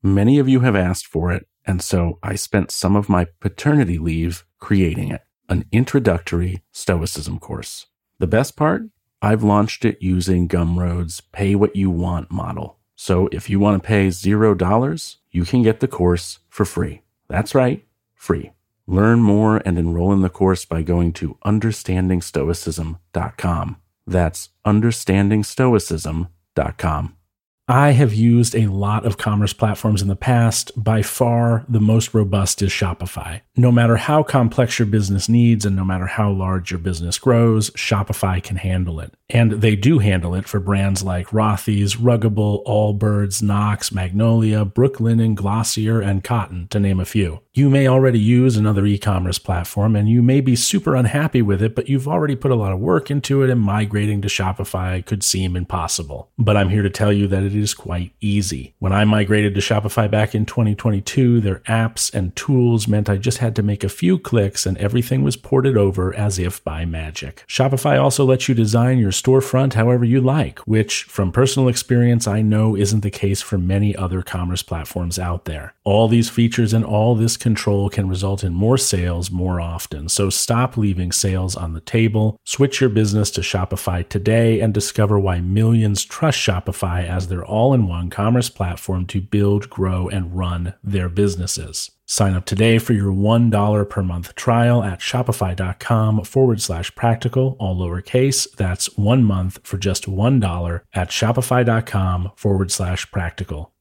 Many of you have asked for it, and so I spent some of my paternity leave creating it, an introductory Stoicism course. The best part? I've launched it using Gumroad's pay what you want model. So if you want to pay $0, you can get the course for free. That's right, free. Learn more and enroll in the course by going to understandingstoicism.com. That's understandingstoicism.com. I have used a lot of commerce platforms in the past. By far, the most robust is Shopify. No matter how complex your business needs and no matter how large your business grows, Shopify can handle it. And they do handle it for brands like Rothy's, Ruggable, Allbirds, Knox, Magnolia, Brooklinen, Glossier, and Cotton, to name a few. You may already use another e-commerce platform and you may be super unhappy with it, but you've already put a lot of work into it and migrating to Shopify could seem impossible. But I'm here to tell you that it is quite easy. When I migrated to Shopify back in 2022, their apps and tools meant I just had to make a few clicks and everything was ported over as if by magic. Shopify also lets you design your storefront however you like, which from personal experience I know isn't the case for many other commerce platforms out there. All these features and all this control can result in more sales more often. So stop leaving sales on the table, switch your business to Shopify today, and discover why millions trust Shopify as their all-in-one commerce platform to build, grow, and run their businesses. Sign up today for your $1 per month trial at shopify.com/practical, all lowercase. That's 1 month for just $1 at shopify.com/practical.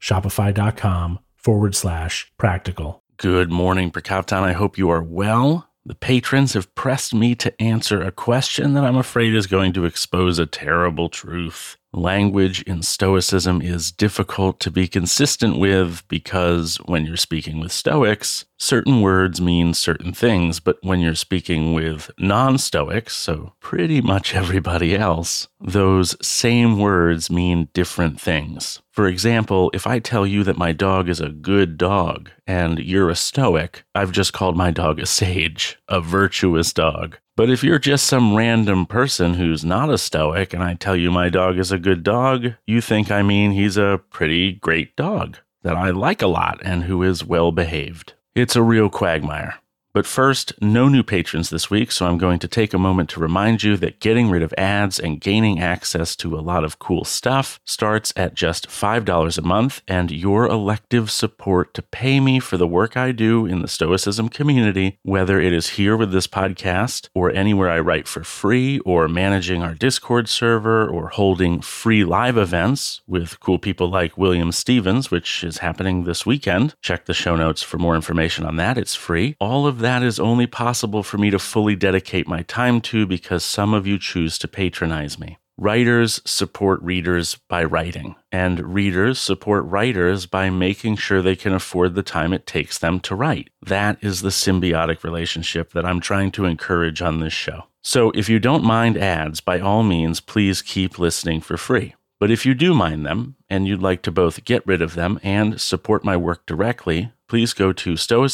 Shopify.com/practical. Good morning, Prokopton. I hope you are well. The patrons have pressed me to answer a question that I'm afraid is going to expose a terrible truth. Language in Stoicism is difficult to be consistent with because when you're speaking with Stoics, certain words mean certain things, but when you're speaking with non-Stoics, so pretty much everybody else, those same words mean different things. For example, if I tell you that my dog is a good dog and you're a Stoic, I've just called my dog a sage, a virtuous dog. But if you're just some random person who's not a Stoic and I tell you my dog is a good dog, you think I mean he's a pretty great dog that I like a lot and who is well behaved. It's a real quagmire. But first, no new patrons this week, so I'm going to take a moment to remind you that getting rid of ads and gaining access to a lot of cool stuff starts at just $5 a month, and your elective support to pay me for the work I do in the Stoicism community, whether it is here with this podcast or anywhere I write for free or managing our Discord server or holding free live events with cool people like William Stevens, which is happening this weekend. Check the show notes for more information on that. It's free. All of that is only possible for me to fully dedicate my time to because some of you choose to patronize me. Writers support readers by writing, and readers support writers by making sure they can afford the time it takes them to write. That is the symbiotic relationship that I'm trying to encourage on this show. So if you don't mind ads, by all means, please keep listening for free. But if you do mind them, and you'd like to both get rid of them and support my work directly, please go to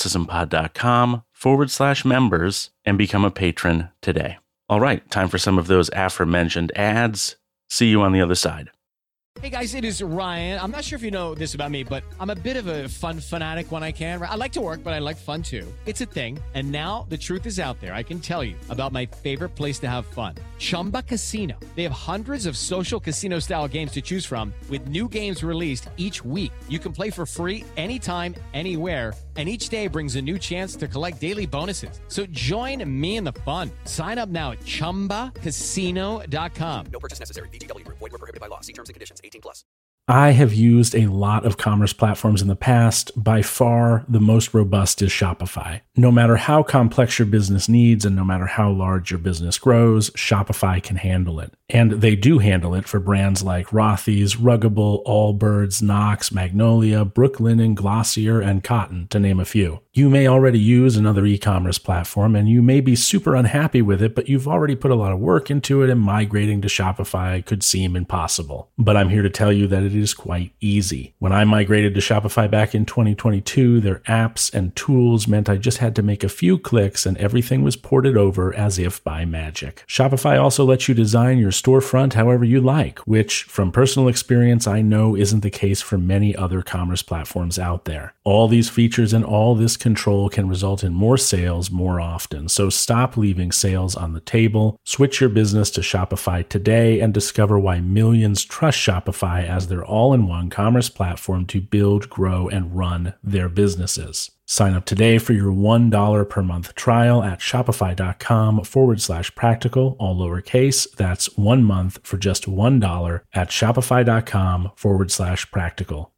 stoicismpod.com/members and become a patron today. All right, time for some of those aforementioned ads. See you on the other side. Hey guys, it is Ryan. I'm not sure if you know this about me, but I'm a bit of a fun fanatic when I can. I like to work, but I like fun too. It's a thing. And now the truth is out there. I can tell you about my favorite place to have fun. Chumba Casino. They have hundreds of social casino style games to choose from with new games released each week. You can play for free anytime, anywhere. And each day brings a new chance to collect daily bonuses. So join me in the fun. Sign up now at ChumbaCasino.com. No purchase necessary. VGW Group. Void where prohibited by law. See terms and conditions. 18+. I have used a lot of commerce platforms in the past. By far, the most robust is Shopify. No matter how complex your business needs and no matter how large your business grows, Shopify can handle it. And they do handle it for brands like Rothy's, Ruggable, Allbirds, Knox, Magnolia, Brooklinen, Glossier, and Cotton, to name a few. You may already use another e-commerce platform and you may be super unhappy with it, but you've already put a lot of work into it and migrating to Shopify could seem impossible. But I'm here to tell you that it is quite easy. When I migrated to Shopify back in 2022, their apps and tools meant I just had to make a few clicks and everything was ported over as if by magic. Shopify also lets you design your storefront however you like, which from personal experience I know isn't the case for many other commerce platforms out there. All these features and all this control can result in more sales more often. So stop leaving sales on the table. Switch your business to Shopify today and discover why millions trust Shopify as their all-in-one commerce platform to build, grow, and run their businesses. Sign up today for your $1 per month trial at shopify.com/practical, all lowercase. That's 1 month for just $1 at shopify.com/practical.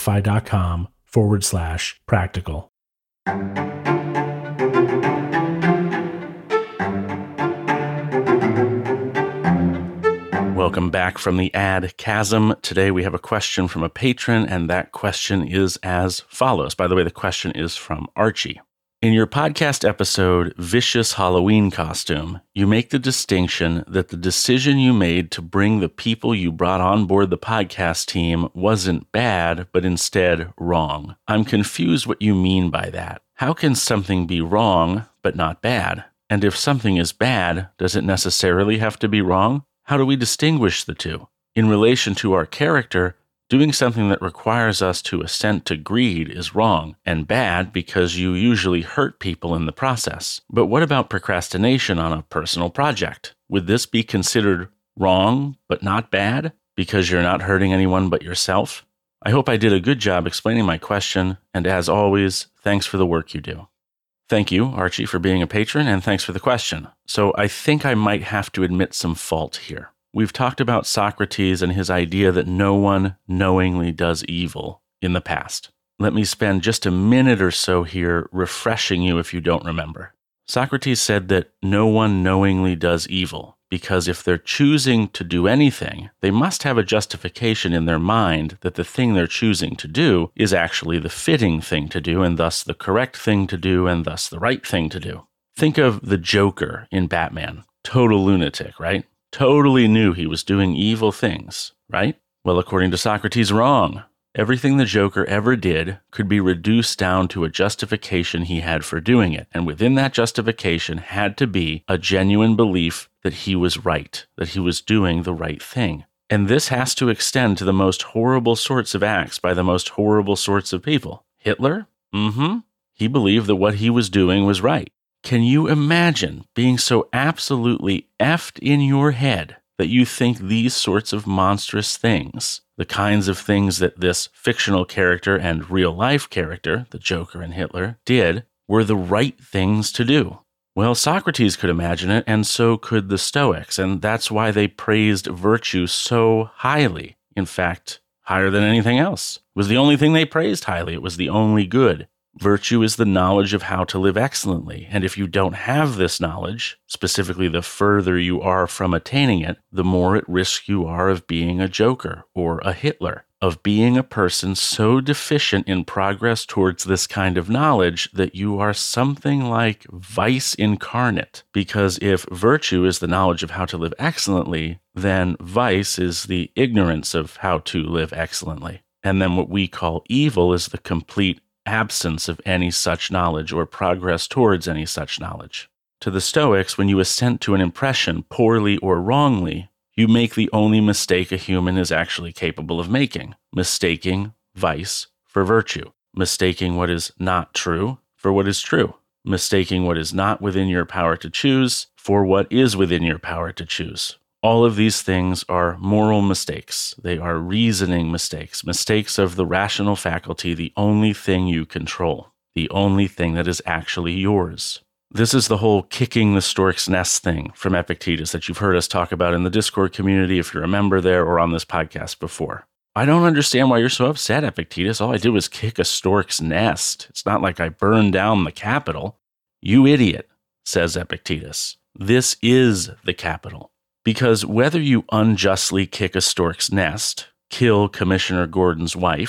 Shopify.com/practical. Welcome back from the ad chasm. Today we have a question from a patron, and that question is as follows. By the way, the question is from Archie. In your podcast episode, Vicious Halloween Costume, you make the distinction that the decision you made to bring the people you brought on board the podcast team wasn't bad, but instead wrong. I'm confused what you mean by that. How can something be wrong, but not bad? And if something is bad, does it necessarily have to be wrong? How do we distinguish the two? In relation to our character, doing something that requires us to assent to greed is wrong and bad because you usually hurt people in the process. But what about procrastination on a personal project? Would this be considered wrong but not bad because you're not hurting anyone but yourself? I hope I did a good job explaining my question, and as always, thanks for the work you do. Thank you, Archie, for being a patron, and thanks for the question. So I think I might have to admit some fault here. We've talked about Socrates and his idea that no one knowingly does evil in the past. Let me spend just a minute or so here refreshing you if you don't remember. Socrates said that no one knowingly does evil, because if they're choosing to do anything, they must have a justification in their mind that the thing they're choosing to do is actually the fitting thing to do, and thus the correct thing to do, and thus the right thing to do. Think of the Joker in Batman. Total lunatic, right? Totally knew he was doing evil things, right? Well, according to Socrates, wrong. Everything the Joker ever did could be reduced down to a justification he had for doing it, and within that justification had to be a genuine belief that he was right, that he was doing the right thing. And this has to extend to the most horrible sorts of acts by the most horrible sorts of people. Hitler? He believed that what he was doing was right. Can you imagine being so absolutely effed in your head that you think these sorts of monstrous things, the kinds of things that this fictional character and real-life character, the Joker and Hitler, did, were the right things to do? Well, Socrates could imagine it, and so could the Stoics, and that's why they praised virtue so highly. In fact, higher than anything else. It was the only thing they praised highly. It was the only good. Virtue is the knowledge of how to live excellently, and if you don't have this knowledge, specifically the further you are from attaining it, the more at risk you are of being a Joker or a Hitler, of being a person so deficient in progress towards this kind of knowledge that you are something like vice incarnate. Because if virtue is the knowledge of how to live excellently, then vice is the ignorance of how to live excellently. And then what we call evil is the complete absence of any such knowledge or progress towards any such knowledge. To the Stoics, when you assent to an impression poorly or wrongly, you make the only mistake a human is actually capable of making, mistaking vice for virtue, mistaking what is not true for what is true, mistaking what is not within your power to choose for what is within your power to choose. All of these things are moral mistakes. They are reasoning mistakes, mistakes of the rational faculty, the only thing you control, the only thing that is actually yours. This is the whole kicking the stork's nest thing from Epictetus that you've heard us talk about in the Discord community if you're a member there or on this podcast before. I don't understand why you're so upset, Epictetus. All I did was kick a stork's nest. It's not like I burned down the Capitol. You idiot, says Epictetus. This is the Capitol. Because whether you unjustly kick a stork's nest, kill Commissioner Gordon's wife,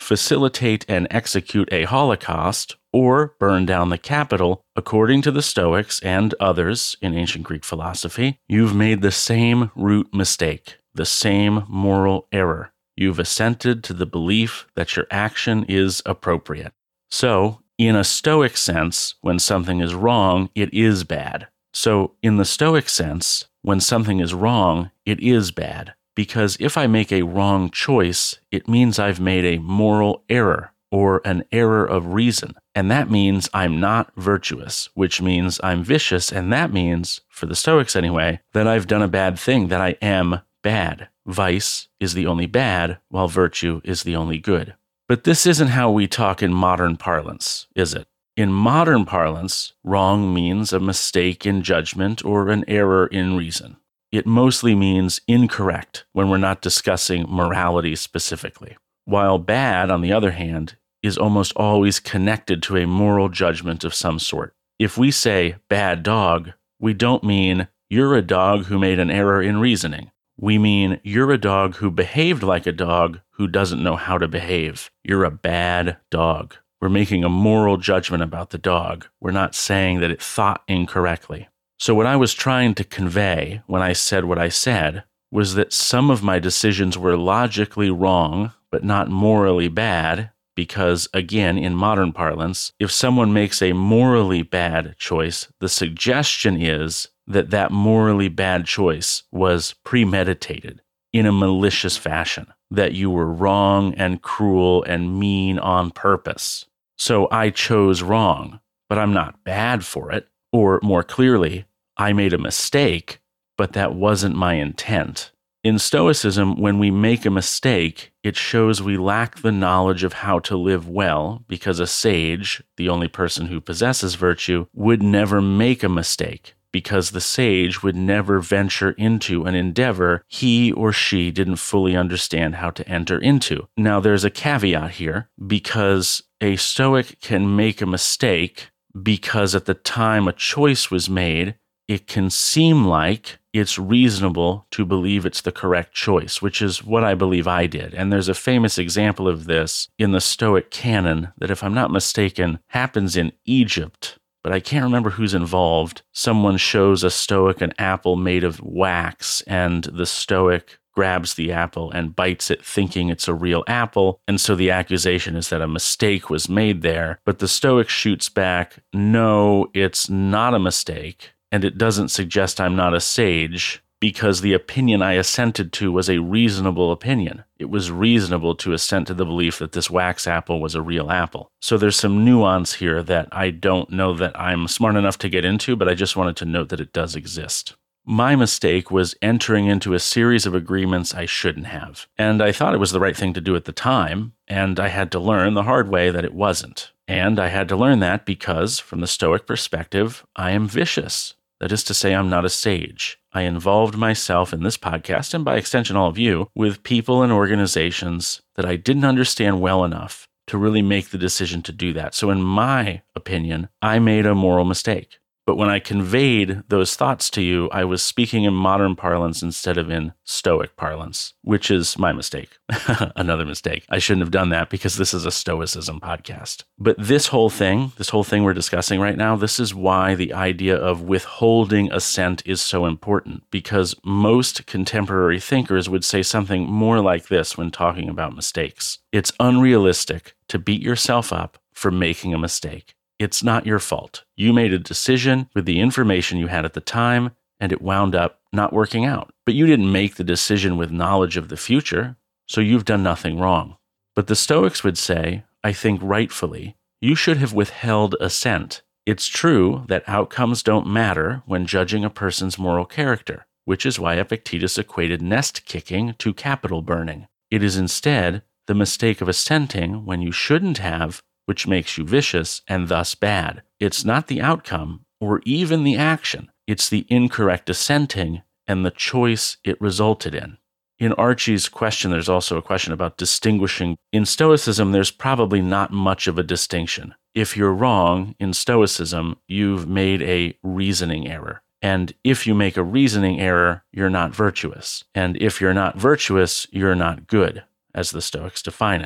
facilitate and execute a holocaust, or burn down the Capitol, according to the Stoics and others in ancient Greek philosophy, you've made the same root mistake, the same moral error. You've assented to the belief that your action is appropriate. So, in a Stoic sense, when something is wrong, it is bad. So, in the Stoic sense, when something is wrong, it is bad. Because if I make a wrong choice, it means I've made a moral error or an error of reason. And that means I'm not virtuous, which means I'm vicious. And that means, for the Stoics anyway, that I've done a bad thing, that I am bad. Vice is the only bad, while virtue is the only good. But this isn't how we talk in modern parlance, is it? In modern parlance, wrong means a mistake in judgment or an error in reason. It mostly means incorrect when we're not discussing morality specifically. While bad, on the other hand, is almost always connected to a moral judgment of some sort. If we say bad dog, we don't mean you're a dog who made an error in reasoning. We mean you're a dog who behaved like a dog who doesn't know how to behave. You're a bad dog. We're making a moral judgment about the dog. We're not saying that it thought incorrectly. So what I was trying to convey when I said what I said was that some of my decisions were logically wrong, but not morally bad, because, again, in modern parlance, if someone makes a morally bad choice, the suggestion is that that morally bad choice was premeditated in a malicious fashion, that you were wrong and cruel and mean on purpose. So I chose wrong, but I'm not bad for it. Or more clearly, I made a mistake, but that wasn't my intent. In Stoicism, when we make a mistake, it shows we lack the knowledge of how to live well, because a sage, the only person who possesses virtue, would never make a mistake, because the sage would never venture into an endeavor he or she didn't fully understand how to enter into. Now, there's a caveat here, because a Stoic can make a mistake because at the time a choice was made, it can seem like it's reasonable to believe it's the correct choice, which is what I believe I did. And there's a famous example of this in the Stoic canon that, if I'm not mistaken, happens in Egypt, but I can't remember who's involved. Someone shows a Stoic an apple made of wax, and the Stoic grabs the apple and bites it thinking it's a real apple, and so the accusation is that a mistake was made there. But the Stoic shoots back, no, it's not a mistake. And it doesn't suggest I'm not a sage, because the opinion I assented to was a reasonable opinion. It was reasonable to assent to the belief that this wax apple was a real apple. So there's some nuance here that I don't know that I'm smart enough to get into, but I just wanted to note that it does exist. My mistake was entering into a series of agreements I shouldn't have. And I thought it was the right thing to do at the time, and I had to learn the hard way that it wasn't. And I had to learn that because, from the Stoic perspective, I am vicious. That is to say, I'm not a sage. I involved myself in this podcast, and by extension all of you, with people and organizations that I didn't understand well enough to really make the decision to do that. So in my opinion, I made a moral mistake. But when I conveyed those thoughts to you, I was speaking in modern parlance instead of in Stoic parlance, which is my mistake. Another mistake. I shouldn't have done that because this is a Stoicism podcast. But this whole thing we're discussing right now, this is why the idea of withholding assent is so important, because most contemporary thinkers would say something more like this when talking about mistakes. It's unrealistic to beat yourself up for making a mistake. It's not your fault. You made a decision with the information you had at the time, and it wound up not working out. But you didn't make the decision with knowledge of the future, so you've done nothing wrong. But the Stoics would say, I think rightfully, you should have withheld assent. It's true that outcomes don't matter when judging a person's moral character, which is why Epictetus equated nest kicking to Capitol burning. It is instead the mistake of assenting when you shouldn't have, which makes you vicious and thus bad. It's not the outcome or even the action. It's the incorrect assenting and the choice it resulted in. In Archie's question, there's also a question about distinguishing. In Stoicism, there's probably not much of a distinction. If you're wrong in Stoicism, you've made a reasoning error. And if you make a reasoning error, you're not virtuous. And if you're not virtuous, you're not good, as the Stoics define it.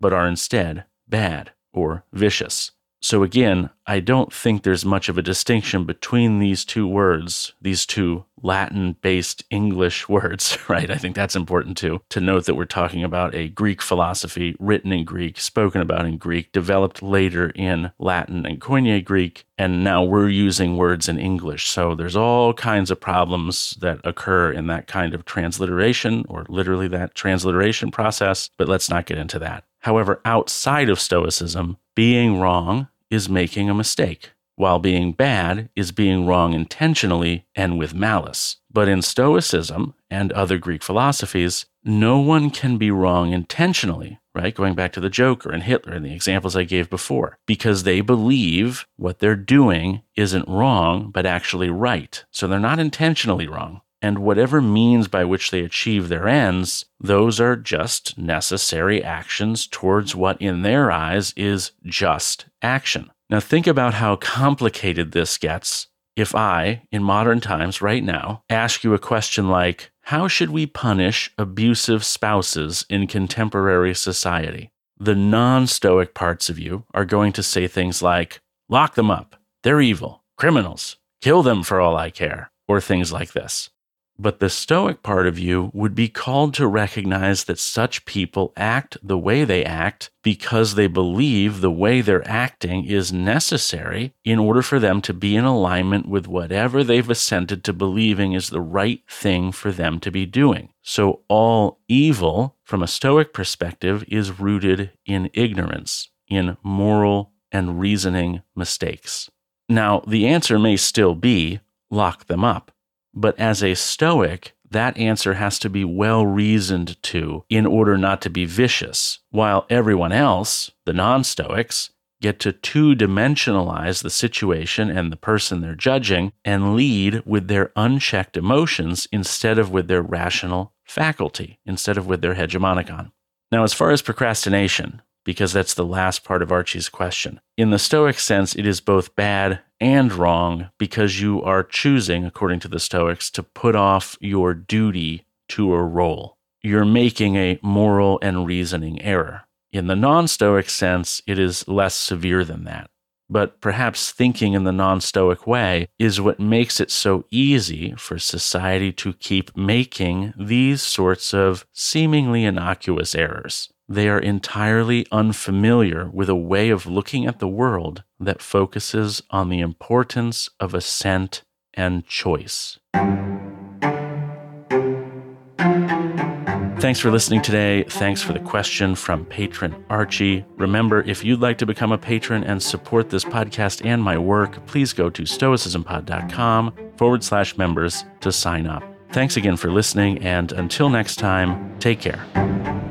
but are instead bad or vicious. So again, I don't think there's much of a distinction between these two words, these two Latin-based English words, right? I think that's important too, to note that we're talking about a Greek philosophy written in Greek, spoken about in Greek, developed later in Latin and Koine Greek, and now we're using words in English. So there's all kinds of problems that occur in that kind of transliteration, or literally that transliteration process, but let's not get into that. However, outside of Stoicism, being wrong is making a mistake, while being bad is being wrong intentionally and with malice. But in Stoicism and other Greek philosophies, no one can be wrong intentionally, right? Going back to the Joker and Hitler and the examples I gave before, because they believe what they're doing isn't wrong, but actually right. So they're not intentionally wrong. And whatever means by which they achieve their ends, those are just necessary actions towards what in their eyes is just action. Now think about how complicated this gets if I, in modern times right now, ask you a question like, how should we punish abusive spouses in contemporary society? The non-Stoic parts of you are going to say things like, lock them up, they're evil, criminals, kill them for all I care, or things like this. But the Stoic part of you would be called to recognize that such people act the way they act because they believe the way they're acting is necessary in order for them to be in alignment with whatever they've assented to believing is the right thing for them to be doing. So all evil, from a Stoic perspective, is rooted in ignorance, in moral and reasoning mistakes. Now, the answer may still be, lock them up. But as a Stoic, that answer has to be well reasoned to in order not to be vicious, while everyone else, the non-Stoics, get to two-dimensionalize the situation and the person they're judging and lead with their unchecked emotions instead of with their rational faculty, instead of with their hegemonicon. Now, as far as procrastination, because that's the last part of Archie's question, in the Stoic sense, it is both bad and wrong because you are choosing, according to the Stoics, to put off your duty to a role. You're making a moral and reasoning error. In the non-Stoic sense, it is less severe than that. But perhaps thinking in the non-Stoic way is what makes it so easy for society to keep making these sorts of seemingly innocuous errors. They are entirely unfamiliar with a way of looking at the world that focuses on the importance of assent and choice. Thanks for listening today. Thanks for the question from patron Archie. Remember, if you'd like to become a patron and support this podcast and my work, please go to stoicismpod.com/members to sign up. Thanks again for listening, and until next time, take care.